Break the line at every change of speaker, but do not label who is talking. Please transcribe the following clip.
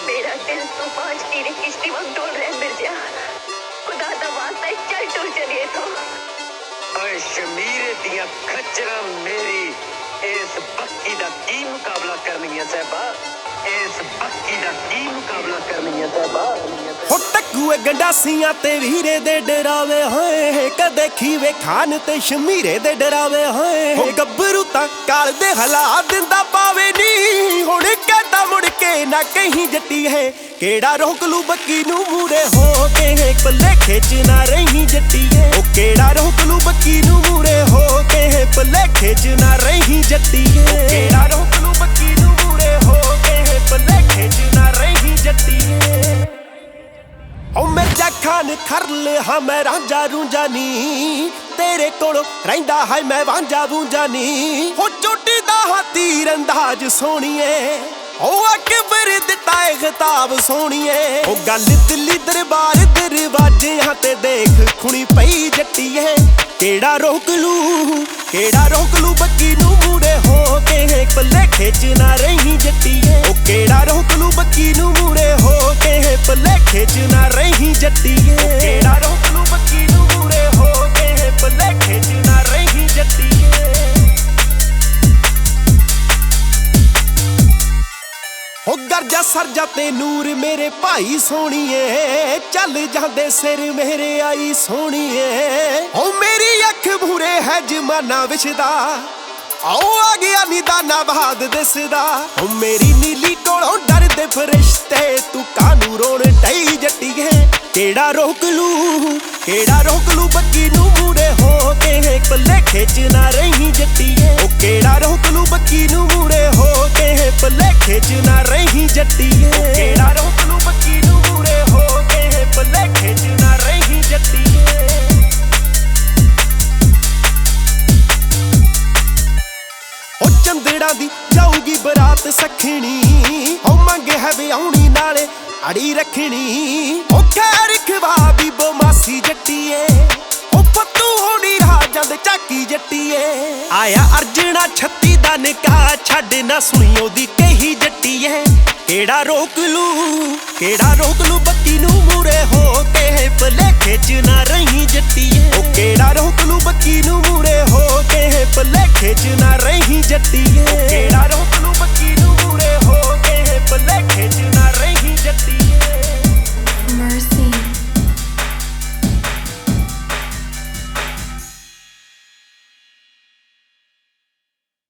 मेरा 305 की किश्ती वक्त डोल रहे मिर्जा। खुदा दा वास्ता चल टुर चलिए तो।
ओए शमीरे दिया खच्चरा मेरी इस बक्की दा की मुकाबला करनी है साहबा, इस बक्की दा की मुकाबला करनी है साहबा।
हो टक्कूए गंडासियां ते वीरे दे डरावे होए, कदे खीवे खान ते शमीरे दे डरावे होए। हो गब्बरू तां काल दे हला दिंदा पावे नी, हुण कहता मुड़ के ना कहीं जट्टी है। केड़ा रोक लू बक्की नू मूरे हो के, पल्ले खिच ना रही जट्टी है। ओ केड़ा रोक लू बक्की नू मूरे हो के, पल्ले खिच ना रही जट्टी है। केड़ा रोक लू बक्की नू मूरे हो के, पल्ले खिच ना रही जट्टी है। ओ मिर्जा खान खरल हाँ मैं रांझा रूंझा नी, तेरे कोलों रहिंदा है मैं वांझा वूंझा नी। हो चोटी दा हाँ तीर अंदाज सोहणीए, ओ अकबर दिता है खिताब सोहणीए। ओ गल दिल्ली दरबार दरवाजे ते देख खुणी पई जट्टी है। केड़ा रोक लू बक्की नू मूरे हो के, पल्ले खिच ना रही जट्टी है। ओ केड़ा रोक लू बक्की नू मूरे हो के, पल्ले खिच ना रही जट्टी है। केड़ा रोक लू बक्की नू मूरे हो के, पल्ले खिच ना रही जट्टी है। हो गरजा सरजा ते नूर मेरे भाई सोहणीए, चल जांदे सिर मेरे आई सोहणीए। हो मेरी अख भूरे है जमाना विछदा, आओ आ गया निदाना बाद दिसदा। हो मेरी नीली कोलों डरदे फरिश्ते, तू कानू रोण ढई जट्टी है। केड़ा रोक लू बक्की नू मूरे हो के, पल्ले खिच ना रही जट्टी है। ओ केड़ा रोक लू बक्की नू मूरे हो के, पल्ले खिच ना रही जट्टी है। ओ केड़ा रोक लू बक्की नू मूरे हो के, पल्ले खिच ना रही जट्टी है। ओ चंदड़ा दी जाऊगी बरात सखणी, ओ मंगे है विआउणी नाले अड़ी रखनी। ओ खैर खवाबी बोमासी जट्टीए, ओ पत्तू होनी राजां दे झाकी जट्टीए। आया अर्जना 36 दा निकाह छड्ड ना सुनियो दी कही जट्टीए। केड़ा रोक लू बक्की नू मूरे हो के, पल्ले खिच ना रही जट्टीए। ओ केड़ा रोक लू बक्की नू मूरे हो के, पल्ले खिच ना रही जट्टीए। केड़ा रोक